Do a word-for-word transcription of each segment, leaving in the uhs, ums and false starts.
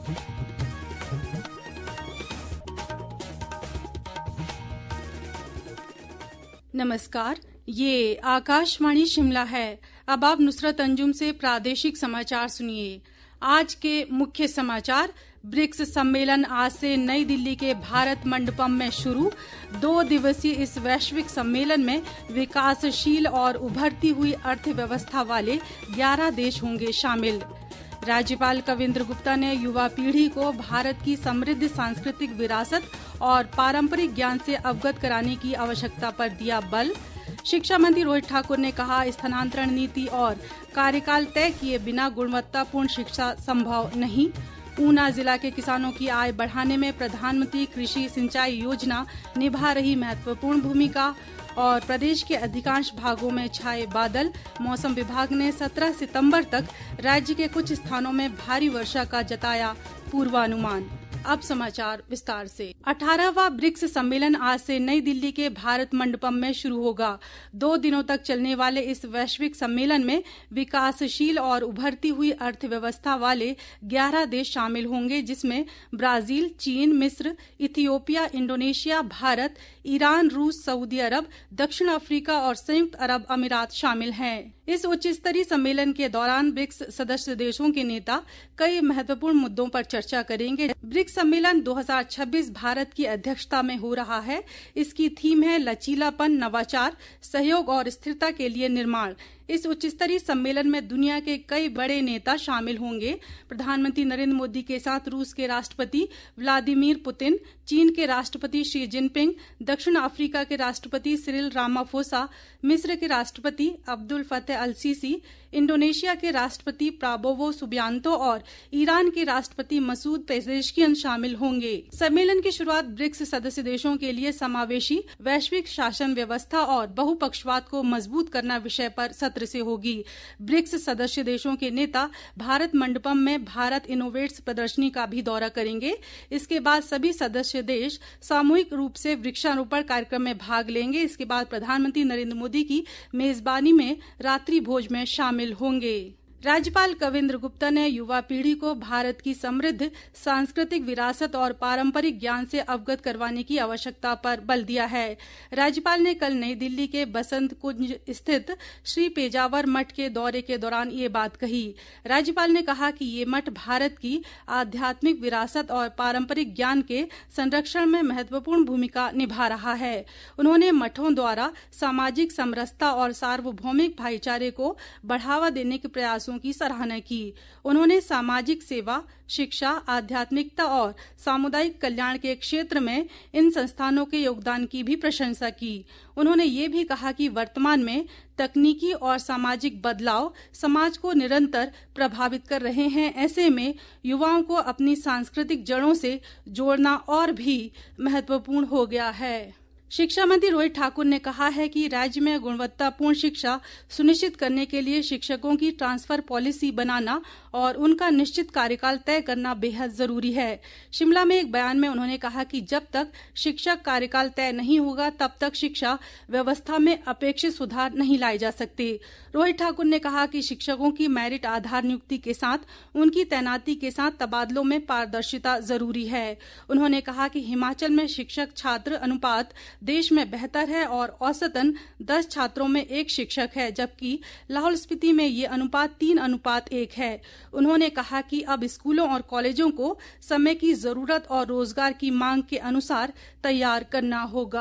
नमस्कार, ये आकाशवाणी शिमला है। अब आप नुसरत अंजुम से प्रादेशिक समाचार सुनिए। आज के मुख्य समाचार। ब्रिक्स सम्मेलन आज से नई दिल्ली के भारत मंडपम में शुरू। दो दिवसीय इस वैश्विक सम्मेलन में विकासशील और उभरती हुई अर्थव्यवस्था वाले ग्यारह देश होंगे शामिल। राज्यपाल कविंद्र गुप्ता ने युवा पीढ़ी को भारत की समृद्ध सांस्कृतिक विरासत और पारंपरिक ज्ञान से अवगत कराने की आवश्यकता पर दिया बल। शिक्षा मंत्री रोहित ठाकुर ने कहा, स्थानांतरण नीति और कार्यकाल तय किए बिना गुणवत्तापूर्ण शिक्षा संभव नहीं। ऊना जिला के किसानों की आय बढ़ाने में प्रधानमंत्री कृषि सिंचाई योजना निभा रही महत्वपूर्ण भूमिका। और प्रदेश के अधिकांश भागों में छाए बादल। मौसम विभाग ने सत्रह सितंबर तक राज्य के कुछ स्थानों में भारी वर्षा का जताया पूर्वानुमान। अब समाचार विस्तार से। अठारहवां ब्रिक्स सम्मेलन आज से नई दिल्ली के भारत मंडपम में शुरू होगा। दो दिनों तक चलने वाले इस वैश्विक सम्मेलन में विकासशील और उभरती हुई अर्थव्यवस्था वाले ग्यारह देश शामिल होंगे, जिसमें ब्राजील, चीन, मिस्र, इथियोपिया, इंडोनेशिया, भारत, ईरान, रूस, सऊदी अरब, दक्षिण अफ्रीका और संयुक्त अरब अमीरात शामिल हैं। इस उच्च स्तरीय सम्मेलन के दौरान ब्रिक्स सदस्य देशों के नेता कई महत्वपूर्ण मुद्दों पर चर्चा करेंगे। ब्रिक्स सम्मेलन दो हज़ार छब्बीस भारत की अध्यक्षता में हो रहा है। इसकी थीम है लचीलापन, नवाचार, सहयोग और स्थिरता के लिए निर्माण। इस उच्च स्तरीय सम्मेलन में दुनिया के कई बड़े नेता शामिल होंगे। प्रधानमंत्री नरेंद्र मोदी के साथ रूस के राष्ट्रपति व्लादिमीर पुतिन, चीन के राष्ट्रपति शी जिनपिंग, दक्षिण अफ्रीका के राष्ट्रपति सिरिल रामाफोसा, मिस्र के राष्ट्रपति Abdel Fattah el Sisi, Indonesia के राष्ट्रपति प्राबोवो सुबियांतो और ईरान के राष्ट्रपति मसूद पेजेश्कियन शामिल होंगे। सम्मेलन की शुरुआत ब्रिक्स सदस्य देशों के लिए समावेशी वैश्विक शासन व्यवस्था और बहुपक्षवाद को मजबूत करना विषय पर सत्र से होगी। ब्रिक्स सदस्य देशों के नेता भारत मंडपम में भारत इनोवेट्स प्रदर्शनी का भी दौरा करेंगे। इसके बाद सभी सदस्य देश सामूहिक रूप से वृक्षारोपण कार्यक्रम में भाग लेंगे। इसके बाद प्रधानमंत्री नरेंद्र मोदी की मेजबानी में रात्रि भोज में शामिल होंगे। राज्यपाल कविंद्र गुप्ता ने युवा पीढ़ी को भारत की समृद्ध सांस्कृतिक विरासत और पारंपरिक ज्ञान से अवगत करवाने की आवश्यकता पर बल दिया है। राज्यपाल ने कल नई दिल्ली के बसंत कुंज स्थित श्री पेजावर मठ के दौरे के दौरान ये बात कही। राज्यपाल ने कहा कि ये मठ भारत की आध्यात्मिक विरासत और पारंपरिक ज्ञान के संरक्षण में महत्वपूर्ण भूमिका निभा रहा है। उन्होंने मठों द्वारा सामाजिक समरसता और सार्वभौमिक भाईचारे को बढ़ावा देने के प्रयास की सराहना की। उन्होंने सामाजिक सेवा, शिक्षा, आध्यात्मिकता और सामुदायिक कल्याण के क्षेत्र में इन संस्थानों के योगदान की भी प्रशंसा की। उन्होंने ये भी कहा कि वर्तमान में तकनीकी और सामाजिक बदलाव समाज को निरंतर प्रभावित कर रहे हैं। ऐसे में युवाओं को अपनी सांस्कृतिक जड़ों से जोड़ना और भी महत्वपूर्ण हो गया है। शिक्षा मंत्री रोहित ठाकुर ने कहा है कि राज्य में गुणवत्तापूर्ण शिक्षा सुनिश्चित करने के लिए शिक्षकों की ट्रांसफर पॉलिसी बनाना और उनका निश्चित कार्यकाल तय करना बेहद जरूरी है। शिमला में एक बयान में उन्होंने कहा कि जब तक शिक्षक कार्यकाल तय नहीं होगा तब तक शिक्षा व्यवस्था में अपेक्षित सुधार नहीं लाए जा सकते। रोहित ठाकुर ने कहा कि शिक्षकों की मेरिट आधार नियुक्ति के साथ उनकी तैनाती के साथ तबादलों में पारदर्शिता जरूरी है। उन्होंने कहा कि हिमाचल में शिक्षक छात्र अनुपात देश में बेहतर है और औसतन दस छात्रों में एक शिक्षक है, जबकि लाहौल स्पीति में ये अनुपात तीन अनुपात एक है। उन्होंने कहा कि अब स्कूलों और कॉलेजों को समय की जरूरत और रोजगार की मांग के अनुसार तैयार करना होगा।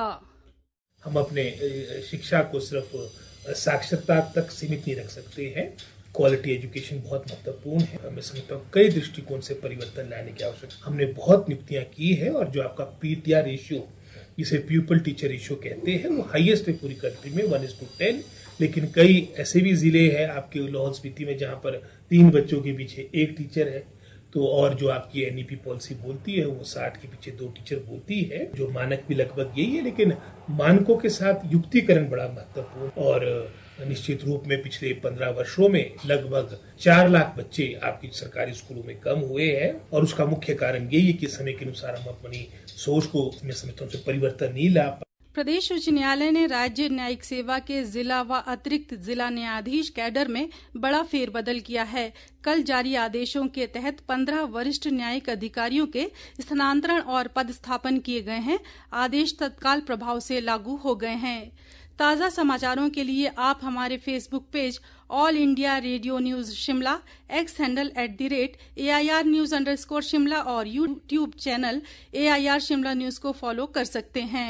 हम अपने शिक्षा को सिर्फ साक्षरता तक सीमित नहीं रख सकते हैं। क्वालिटी एजुकेशन बहुत महत्वपूर्ण है। मैं समझता हूँ कई दृष्टिकोण से परिवर्तन लाने की आवश्यकता। हमने बहुत नियुक्तियां की है और जो आपका पीटीआर रेशियो, जिसे प्यूपल टीचर रेशियो कहते हैं, वो हाईएस्ट है पूरी कंट्री में, वन इज टू टेन। लेकिन कई ऐसे भी जिले हैं आपके लाहौल स्पीति में जहाँ पर तीन बच्चों के पीछे एक टीचर है। तो और जो आपकी एनईपी पॉलिसी बोलती है वो साठ के पीछे दो टीचर बोलती है। जो मानक भी लगभग यही है, लेकिन मानकों के साथ युक्तिकरण बड़ा महत्वपूर्ण। और निश्चित रूप में पिछले पंद्रह वर्षों में लगभग चार लाख बच्चे आपकी सरकारी स्कूलों में कम हुए हैं। और उसका मुख्य कारण यही है कि समय के अनुसार हम अपनी सोच को मैं समझता हूँ परिवर्तन नहीं ला। प्रदेश उच्च न्यायालय ने राज्य न्यायिक सेवा के जिला व अतिरिक्त जिला न्यायाधीश कैडर में बड़ा फेरबदल किया है। कल जारी आदेशों के तहत पंद्रह वरिष्ठ न्यायिक अधिकारियों के स्थानांतरण और पदस्थापन किए गए हैं। आदेश तत्काल प्रभाव से लागू हो गए हैं। ताज़ा समाचारों के लिए आप हमारे Facebook page All India Radio news Shimla, X handle at the rate A I R news underscore Shimla और YouTube channel A I R Shimla news को फॉलो कर सकते हैं।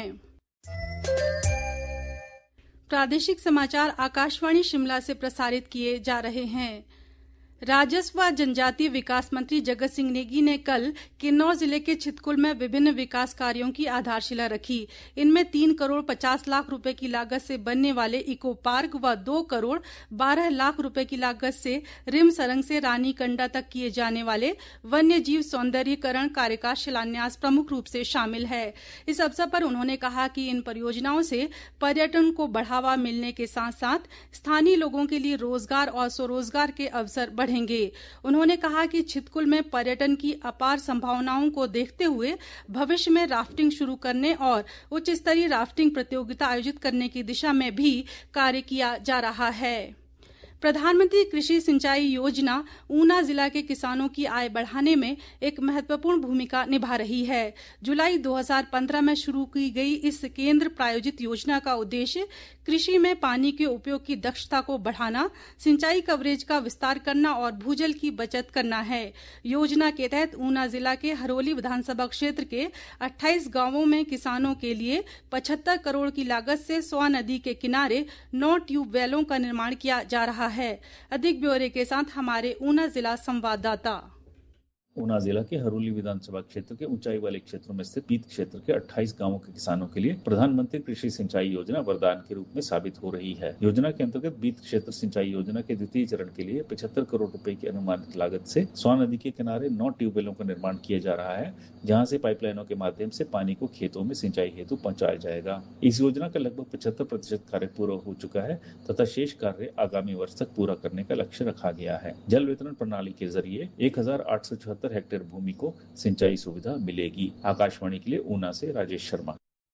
प्रादेशिक समाचार आकाशवाणी शिमला से प्रसारित किए जा रहे हैं। राजस्व व जनजातीय विकास मंत्री जगत सिंह नेगी ने कल किन्नौर जिले के छितकुल में विभिन्न विकास कार्यों की आधारशिला रखी। इनमें तीन करोड़ पचास लाख रुपए की लागत से बनने वाले इको पार्क व दो करोड़ बारह लाख रुपए की लागत से रिम सरंग से रानी कंडा तक किए जाने वाले वन्य जीव सौंदर्यीकरण कार्य का शिलान्यास प्रमुख रूप से शामिल है। इस अवसर पर उन्होंने कहा कि इन परियोजनाओं से पर्यटन को बढ़ावा मिलने के साथ साथ स्थानीय लोगों के लिए रोजगार और स्वरोजगार के अवसर बढ़ेंगे। उन्होंने कहा कि छितकुल में पर्यटन की अपार संभावनाओं को देखते हुए भविष्य में राफ्टिंग शुरू करने और उच्च स्तरीय राफ्टिंग प्रतियोगिता आयोजित करने की दिशा में भी कार्य किया जा रहा है। प्रधानमंत्री कृषि सिंचाई योजना ऊना जिला के किसानों की आय बढ़ाने में एक महत्वपूर्ण भूमिका निभा रही है। जुलाई दो हज़ार पंद्रह में शुरू की गई इस केंद्र प्रायोजित योजना का उद्देश्य कृषि में पानी के उपयोग की दक्षता को बढ़ाना, सिंचाई कवरेज का विस्तार करना और भूजल की बचत करना है। योजना के तहत ऊना जिला के हरोली विधानसभा क्षेत्र के अट्ठाईस गांवों में किसानों के लिए पचहत्तर करोड़ की लागत से स्वा नदी के किनारे नौ ट्यूबवेलों का निर्माण किया जा रहा है। अधिक ब्यौरे के साथ हमारे ऊना जिला संवाददाता। ऊना जिला के हरोली विधानसभा क्षेत्र के ऊंचाई वाले क्षेत्रों में स्थित बीत क्षेत्र के अट्ठाईस गांवों के किसानों के लिए प्रधानमंत्री कृषि सिंचाई योजना वरदान के रूप में साबित हो रही है। योजना के अंतर्गत बीत क्षेत्र सिंचाई योजना के द्वितीय चरण के लिए पचहत्तर करोड़ रुपए की अनुमानित लागत से स्वा नदी के किनारे नौ ट्यूबवेलों का निर्माण किया जा रहा है, जहाँ से पाइपलाइनों के माध्यम से पानी को खेतों में सिंचाई हेतु पहुँचाया जाएगा। इस योजना का लगभग पचहत्तर प्रतिशत कार्य पूरा हो चुका है तथा शेष कार्य आगामी वर्ष तक पूरा करने का लक्ष्य रखा गया है। जल वितरण प्रणाली के जरिए एक हजार आठ सौ चौहत्तर हेक्टेयर भूमि को सिंचाई सुविधा मिलेगी। आकाशवाणी के लिए ऊना से राजेश शर्मा।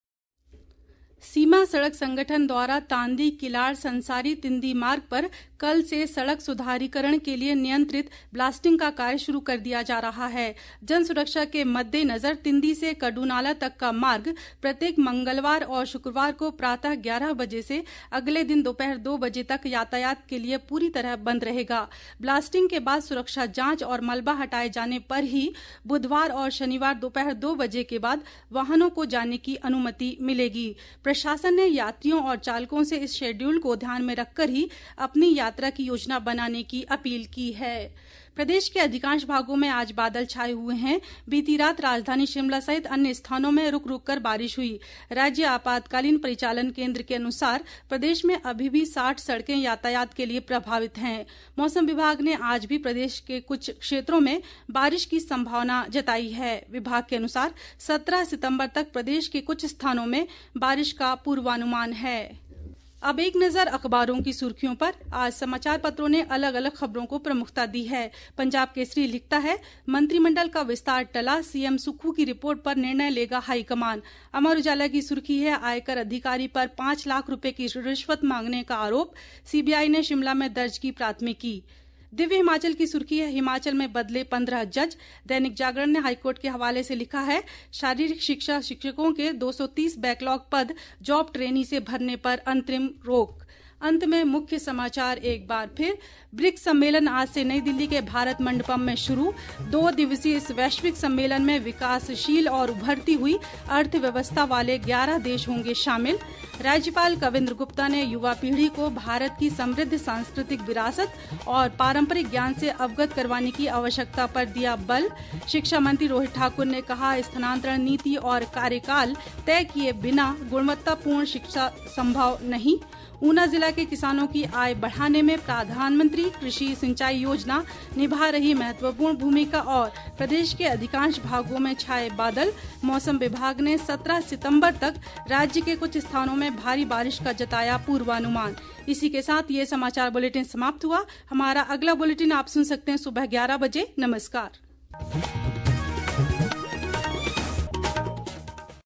सीमा सड़क संगठन द्वारा तांदी किलाड़ संसारी तिंदी मार्ग पर कल से सड़क सुधारीकरण के लिए नियंत्रित ब्लास्टिंग का कार्य शुरू कर दिया जा रहा है। जन सुरक्षा के मद्देनजर तिंदी से कडूनाला तक का मार्ग प्रत्येक मंगलवार और शुक्रवार को प्रातः ग्यारह बजे से अगले दिन दोपहर दो बजे तक यातायात के लिए पूरी तरह बंद रहेगा। ब्लास्टिंग के बाद सुरक्षा जांच और मलबा हटाए जाने पर ही बुधवार और शनिवार दोपहर दो बजे के बाद वाहनों को जाने की अनुमति मिलेगी। प्रशासन ने यात्रियों और चालकों से इस शेड्यूल को ध्यान में रखकर ही अपनी यात्रा की योजना बनाने की अपील की है। प्रदेश के अधिकांश भागों में आज बादल छाए हुए हैं। बीती रात राजधानी शिमला सहित अन्य स्थानों में रुक रुक कर बारिश हुई। राज्य आपातकालीन परिचालन केंद्र के अनुसार प्रदेश में अभी भी साठ सड़कें यातायात के लिए प्रभावित हैं। मौसम विभाग ने आज भी प्रदेश के कुछ क्षेत्रों में बारिश की संभावना जताई है। विभाग के अनुसार सत्रह सितंबर तक प्रदेश के कुछ स्थानों में बारिश का पूर्वानुमान है। अब एक नजर अखबारों की सुर्खियों पर। आज समाचार पत्रों ने अलग अलग खबरों को प्रमुखता दी है। पंजाब केसरी लिखता है, मंत्रिमंडल का विस्तार टला, सीएम सुक्खू की रिपोर्ट पर निर्णय लेगा हाईकमान। अमर उजाला की सुर्खी है, आयकर अधिकारी पर पांच लाख रुपए की रिश्वत मांगने का आरोप, सीबीआई ने शिमला में दर्ज की प्राथमिकी। दिव्य हिमाचल की सुर्खी है, हिमाचल में बदले पंद्रह जज। दैनिक जागरण ने हाईकोर्ट के हवाले से लिखा है, शारीरिक शिक्षा शिक्षकों के दो सौ तीस बैकलॉग पद जॉब ट्रेनी से भरने पर अंतरिम रोक। अंत में मुख्य समाचार एक बार फिर। ब्रिक्स सम्मेलन आज से नई दिल्ली के भारत मंडपम में शुरू। दो दिवसीय इस वैश्विक सम्मेलन में विकासशील और उभरती हुई अर्थव्यवस्था वाले ग्यारह देश होंगे शामिल। राज्यपाल कविंद्र गुप्ता ने युवा पीढ़ी को भारत की समृद्ध सांस्कृतिक विरासत और पारंपरिक ज्ञान से अवगत करवाने की आवश्यकता पर दिया बल। शिक्षा मंत्री रोहित ठाकुर ने कहा, स्थानांतरण नीति और कार्यकाल तय किए बिना गुणवत्तापूर्ण शिक्षा संभव नहीं। ऊना जिला के किसानों की आय बढ़ाने में प्रधानमंत्री कृषि सिंचाई योजना निभा रही महत्वपूर्ण भूमिका और प्रदेश के अधिकांश भागों में छाए बादल। मौसम विभाग ने सत्रह सितंबर तक राज्य के कुछ स्थानों में भारी बारिश का जताया पूर्वानुमान। इसी के साथ ये समाचार बुलेटिन समाप्त हुआ। हमारा अगला बुलेटिन आप सुन सकते हैं सुबह ग्यारह बजे। नमस्कार।